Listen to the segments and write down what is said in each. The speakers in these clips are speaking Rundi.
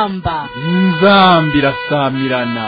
inzamba irasamirana.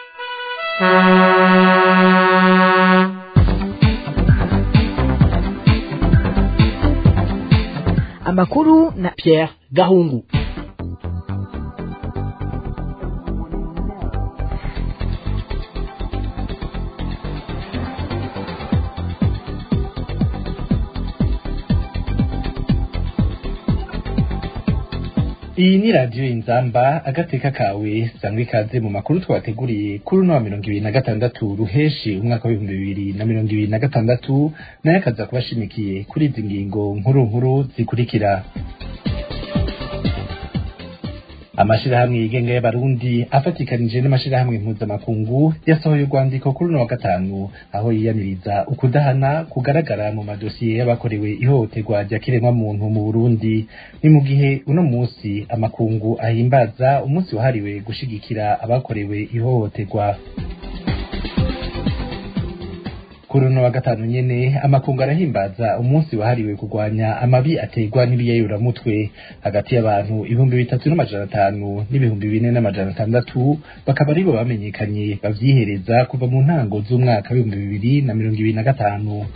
Amakuru na Pierre Gahungu. Iyi ni radio Inzamba agateka kawe sangwe ikaze mu makuru twateguriye kuri uno wa 2026 ruheshi umwaka wa 2026 naye akaza kubashimikiye kuri izi ngingo nkuru zikurikira. Amashirahamwe yigenga y'abarundi afatikanije n'amashirahamwe mpuzamakungu yasohoye urwandiko kuri uno wa gatanu aho yiyamiriza ukudahana kugaragara mu madosiye y'abakorewe ihohoterwa rya kiremwamuntu mu Burundi. Ni mu gihe uno munsi amakungu ahimbaza umunsi wahariwe gushigikira abakorewe ihohoterwa. Kuri uno wa gatanu nyene amakungu arahimbaza umunsi wahariwe kurwanya amabi ategwa n'ibiyayuramutwe hagati y'abantu 3500 n'ibihumbi 4600 bakaba aribo bamenyekanye bavyihereza kuva mu ntango z'umwaka wa 2025.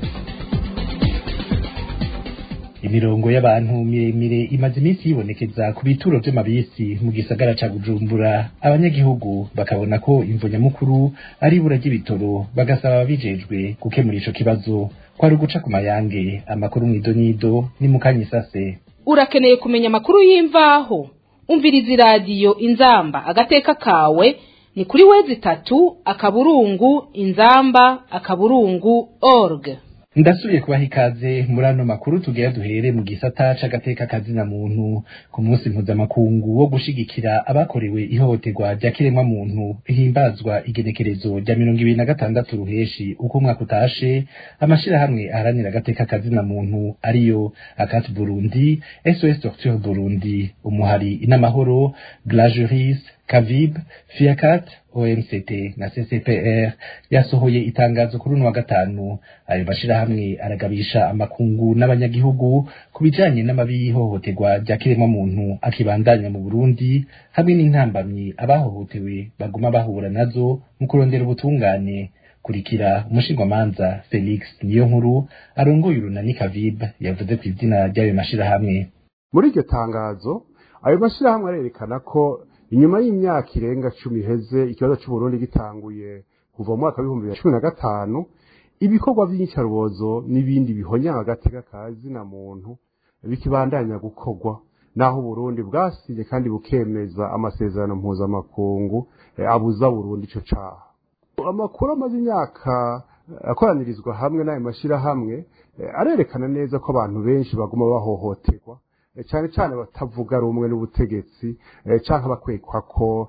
Imirongo y'abantu miremire imaze iminsi yibonekeza ku bituro vy'amabisi mu gisagara ca Bujumbura. Abanyagihugu bakabona ko imvo nyamukuru ari ibura ry'ibitoro, bagasaba ababijejwe gukemura ico kibazo. Kwari uguca ku mayange. Amakuru mw'idonido ni Mukanyisase. Urakeneye kumenya amakuru y'imvaho? Umviriza iradiyo Inzamba agateka kawe ni kuri wezi3:inzamba.org. Ndasubiye kubaha ikaze muri ano makuru tugira duhere mu gisata c'agateka kazina muntu. Ku munsi mpuzamakungu wo gushigikira abakorewe ihohoterwa rya kiremwamuntu himbazwa igenekerezo rya 2026 ruheshi uko umwaka utashe, amashirahamwe aharanira agateka kazina muntu ariyo Akat Burundi, SOS Torture Burundi, Umuhari Inamahoro, Glajuris, Kavib, Fiakat, OMCT na CCPR yasohoye itangazo kuri uno wa gatanu. Ayo mashirahamwe aragabisha amakungu n'abanyagihugu kubijanye n'amabi y'ihohoterwa rya kiremwamuntu akibandanya mu Burundi, hamwe n'intambamyi abahohotewe baguma bahura nazo mu kurondera ubutungane. Kurikira umushingwamanza Felix Niyonkuru arongoye urunani Kavib yavuze ku izina ry'ayo mashirahamwe. Muri iryo tangazo ayo mashirahamwe arerekana ko inyuma y'imyaka irenga 10 iheze ikibazo cy'u Burundi gitanguye kuva mu mwaka wa 2015, ibikorwa by'inyicarubozo n'ibindi bihonya agateka kazina muntu bikibandanya gukorwa, naho Burundi bwasinye kandi bukemeza amasezerano mpuzamakungu abuza Burundi ico caha. Amakuru amaze imyaka akoranirizwa hamwe n'ayo mashirahamwe arerekana neza ko abantu benshi baguma bahohoterwa, cyane cyane batavuga rumwe n'ubutegetsi canke bakwekwa ko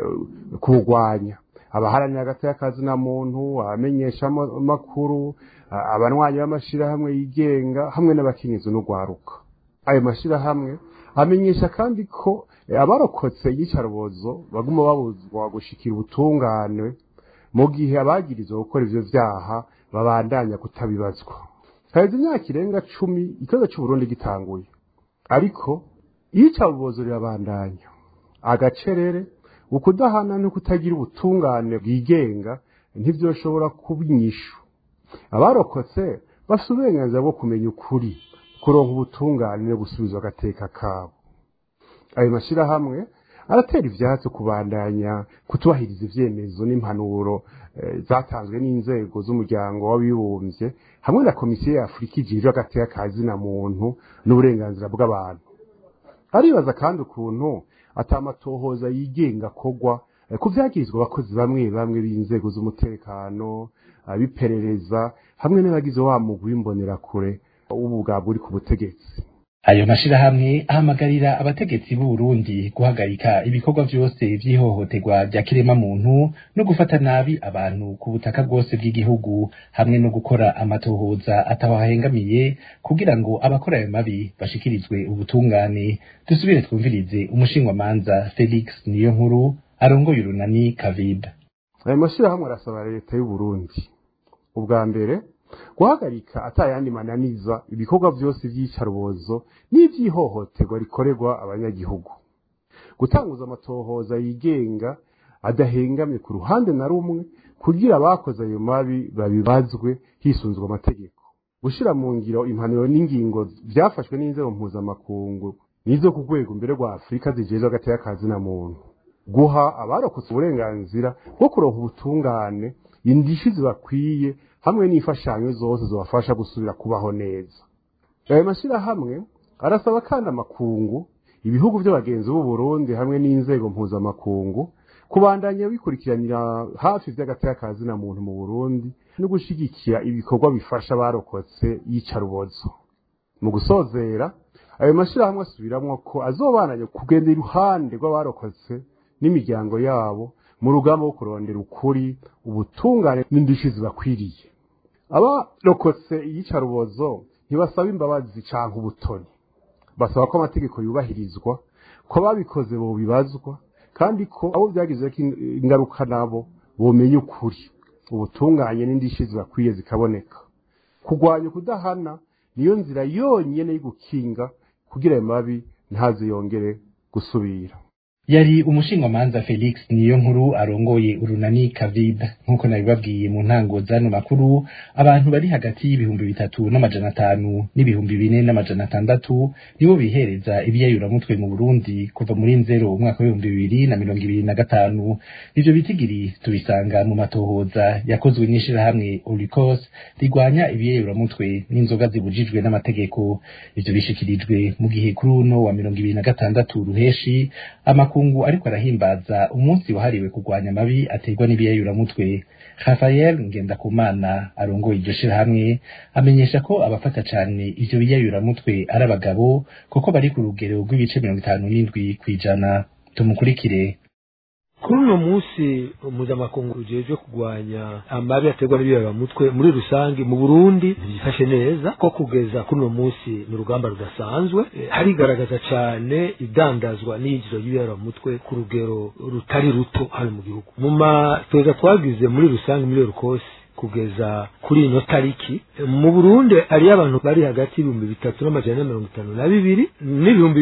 kurwanya. Abaharanira agateka kazina muntu, abamenyesha amakuru, abanwanyi b'amashirahamwe yigenga hamwe n'abakenyezi n'ugwaruka. Ayo mashirahamwe amenyesha kandi ko abarokotse iyicarubozo baguma babuzwa gushikira ubutungane mu gihe abagirizwa gukora ivyo vyaha babandanya kutabibazwa. Haheze imyaka irenga 10 ikibazo cy'u Burundi gitanguye, ariko iyicarubozo rirabandanya. Agacerere, ukudahana no kutagira ubutungane bwigenga ntivyoshobora kubinyisha. Abarokotse bafite uburenganzira bwo kumenya ukuri, kuronka ubutungane no gusubizwa agateka kabo. Ayo mashirahamwe aratera ivyatsi kubandanya kutubahiriza ivyemezo n'impanuro zatanzwe n'inzego z'umuryango w'abibumbye hamwe na komisiyo ya Afrika ijejwe agateka kazina muntu n'uburenganzira bw'abantu. Aribaza kandi ukuntu atamatohoza yigenga kogwa kuvyagirizwa abakozi bamwe b'inzego z'umutekano, abiperereza hamwe n'abagize wa mugwi w'imbonerakure ubugabwo uri ku butegetsi. Ayo mashirahamwe ahamagarira abategetsi b'u Burundi guhagarika ibikorwa vyose vy'ihohoterwa rya kiremwamuntu no gufata nabi abantu ku butaka bwose bw'igihugu, hamwe no gukora amatohoza atawahengamiye kugira ngo abakora ayo mabi bashikirizwe ubutungane. Dusubire twumvirize umushingwamanza Felix Niyonkuru arongoye urunani Kavib. Ayo mashirahamwe arasaba leta y'u Burundi ubwa mbere guhagarika atayandi mananiza ibikorwa byose by'icarubozo n'ivyihohoterwa rikorerwa abanyagihugu, gutanguza amatohoza yigenga adahengamye ku ruhande na rumwe kugira abakoze ayo mabi babibazwe hisunzwe amategeko, gushira mu ngiro impanuro n'ingingo byafashwe n'inzego mpuzamakungu nizo ku rwego mbere rwa Afurika zijejwe agateka kazina muntu, guha abarokotse uburenganzira bwo kuronka ubutungane, indishyi zibakwiye hamwe n'imfashanyo zose zibafasha gusubira kubaho neza. Ayo mashirahamwe arasaba kandi amakungu, ibihugu by'abagenzi b'u Burundi hamwe n'inzego mpuzamakungu kubandanya bikurikiranira hafi by'agateka kazina muntu mu Burundi no gushigikira ibikorwa bifasha abarokotse yicarubozo. Mu gusozera, ayo mashirahamwe asubiramwo ko azobananye kugenda iruhande rw'abarokotse n'imiryango yabo mu rugamba rwo kurondera ukuri, ubutungane n'indishyi zibakwiriye. Abarokotse iyicarubozo ntibasaba imbabazi canke ubutoni, basaba ko amategeko yubahirizwa, ko babikoze bo bibazwa, kandi ko abo byagizeko ingaruka nabo bomenya ukuri, ubutunganye n'indishyi zibakwiye zikaboneka. Kugwanya kudahana niyo nzira yonyene y'igukinga kugira ayo mabi ntaze yongere gusubira. Yari umushingamanza Felix Niyonkuru arongoye urunani Kavibe. Nkuko nabibabwiye mu ntango zano makuru, abantu bari hagati y'ibihumbi 3,500 n'ibihumbi 4,600 nibo bihereza ibyayuramutwe mu Burundi kuva muri nzero umwaka wa 2025. Ivyo bitigiri tubisanga mu matohoza yakozwe n'ishirahamwe Olikos rigwanya ibyayuramutwe n'inzoga zibujijwe n'amategeko. Ivyo bishikirijwe mu gihe kuri uno wa 2026 ruheshi amakungu ariko arahimbaza umunsi wahariwe kurwanya amabi aterwa n'ibiyayuramutwe. Rafael Ngendakumana arongoye iryo shirahamwe amenyesha ko abafata cane ivyo biyayuramutwe ari abagabo kuko bari ku rugero rw'ibice 57%. Tumukurikire. Kuri uno munsi mpuzamakungu ujejwe kurwanya amabi aterwa n'ibiyayuramutwe muri rusange mu Burundi byifashe neza ko kugeza kuri uno munsi ni urugamba rudasanzwe. Harigaragaza cyane idandazwa n'iyinjiro y'ibiyayuramutwe ku rugero rutari ruto hano mu gihugu. Mu matoza twagize muri rusange muri Rukosi kugeza kuri ino tariki mu Burundi ari abantu bari hagati y'ibihumbi 3,152 n'ibihumbi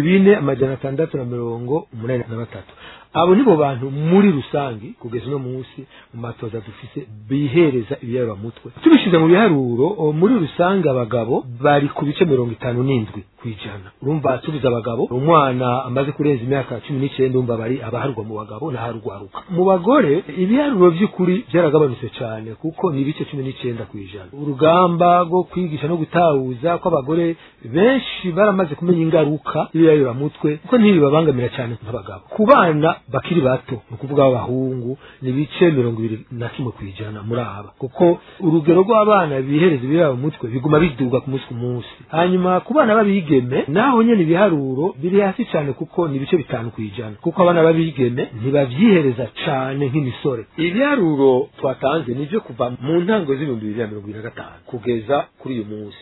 4,683. Abo nibo bantu muri rusangi kugeza no munsi mu matoza dufise bihereza ibiyayuramutwe. Tubishize mu biharuro muri rusange abagabo bari ku bice 57%. Urumva tubiza abagabo, umwana amaze kurenza imyaka 19 ndumva bari abaharwa mu bagabo na harugwaruka. Mu bagore ibiharuro by'ukuri byaragabanutse cyane kuko ni bice 19%. Urugamba rwo kwigisha no gutahuza ko abagore benshi baramaze kumenya ingaruka y'ibiyayuramutwe kuko ntibibabangamira cyane nk'abagabo. Ku bana bakiri bato nukuvuga abahungu ni bice 21% muri aba, kuko urugero rw'abana bihereza ibiyayuramutwe biguma biduga ku munsi. Hanyuma ku bana babigeme naho nyene ibiharuro biri hasi cyane kuko ni bice 5%, kuko abana babigeme ntibavyihereza cyane nk'imisore. Ibiharuro twatanze nivyo kuva mu ntango z'2025 kugeza kuri uyu munsi.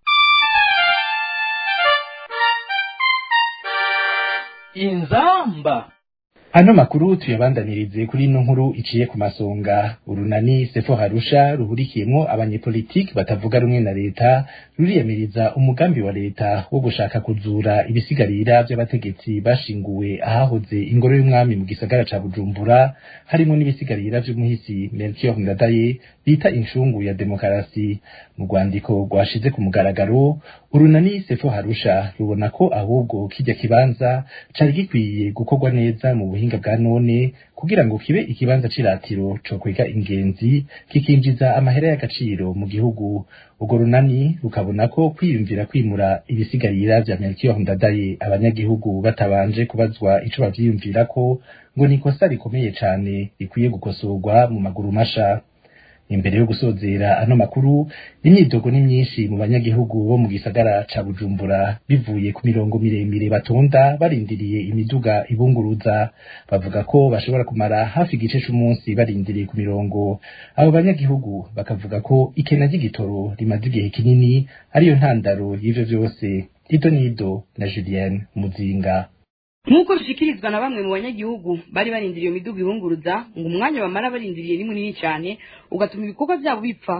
Inzamba. Ano makuru tuyabandanirize kuri ino nkuru iciye ku masonga. Urunani Sefo Harusha ruhurikiyemwo abanyepolitiki batavuga rumwe na leta ruriyamiriza umugambi wa leta wo gushaka kuzura ibisigarira by'abategetsi bashinguwe ahahoze ingoro y'umwami mu gisagara ca Bujumbura, harimo n'ibisigarira by'umuhisi Melchior Ndadaye bita incungu ya demokarasi. Mu rwandiko rwashize ku mugaragaro, urunani Sefo Harusha rubona ko ahubwo kijya kibanza cari gikwiye gukorwa neza mu buhinga bwa none kugira ngo kibe ikibanza ciratiro co kwega ingenzi kikinjiza amahera y'agaciro mu gihugu. Ugo runani rukabona ko kwiyumvira kwimura ibisigarira vya Melchior Ndadaye abanyagihugu batabanje kubazwa ico bavyiyumvira ko ngo ni kosa rikomeye cane rikwiye gukosorwa mu maguru masha. Imbere yo gusozera ano makuru, imyidogo ni myinshi mu banyagihugu bo mu gisagara ca Bujumbura bivuye ku mirongo miremire batonda barindiriye imiduga ibunguruza. Bavuga ko bashobora kumara hafi igice c'umunsi barindiriye ku mirongo. Abo banyagihugu bakavuga ko ikena ry'igitoro rimaze igihe kinini ariyo ntandaro y'ivyo vyose. Ito nido na Julienne Muzinga. Nkuko bishikirizwa na bamwe mu banyagihugu bari barindiriye iyo miduga ibunguruza, ngo umwanya bamara barindiriye ni munini cyane ugatuma ibikorwa byabo bipfa.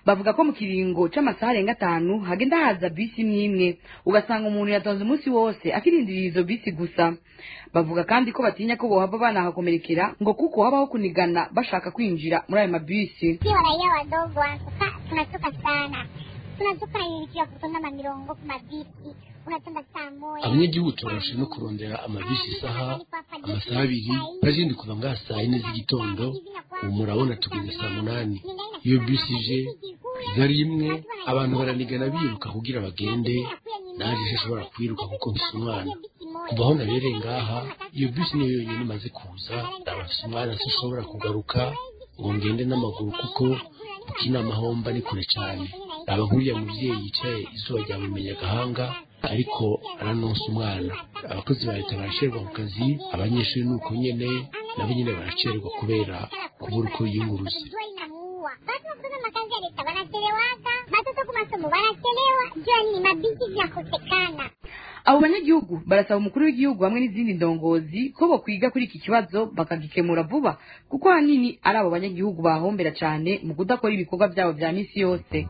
bavuga ko mu kiringo c'amasaha arenga 5 hagenda haza bisi imwe ugasanga umuntu yatonze umunsi wose akirindiriye izo bisi gusa. Bavuga kandi ko batinya ko bohava banahakomerekera ngo kuko habaho kunigana bashaka kwinjira muri ayo mabisi. Raia wadogo tunatoka sana, tunatoka nilikia kutonda mamirongo ku mabisi, unatonda saa moja. Abanyagihugu turashe no kurondera amabisi isaha amasaha 2 bazindi kuva nga saa 4 z'igitondo, murabona tugeze saa 8. Iyo bisi ije gari imwe abantu baranigana biruka kugira bagende, naje nshobora kwiruka kuko mfise umwana. Kuva aho nabereye ngaha iyo bisi niyo yonyine imaze kuza, abafise umwana sinshobora kugaruka ngo ngende n'amaguru kuko ukina amahomba ni kure cyane. Abahuriye muvyeyi yicaye izuba ryamumenya gahanga ariko aranonsa umwana. Abakozi ba leta barasherwa ku kazi, abanyeshuri nuko nyene nabo nyene baracerwa kubera kubura uko yiyunguruza. Abo banyagihugu barasaba umukuru w'igihugu hamwe n'izindi ndongozi ko bo kwiga kuri iki kibazo bakagikemura vuba kuko hanini ari abo banyagihugu bahombera cyane mu kudakora ibikorwa byabo vya misi yose.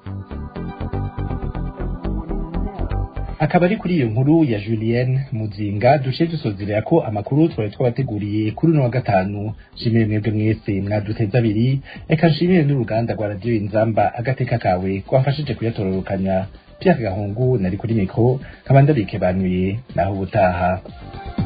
Akaba ari kuri iyo nkuru ya Julienne Muzinga duce dusozerera ko amakuru twari twabateguriye kuri no wa gatanu. Shimire mwebwe mwese mwaduteza abiri, eka nshimire n'uruganda rwa radio Inzamba agateka kawe kwafashije kuyatororokanya. Pierre Gahungu nari kuri mikro, kabanda bikebanuye naho ubutaha.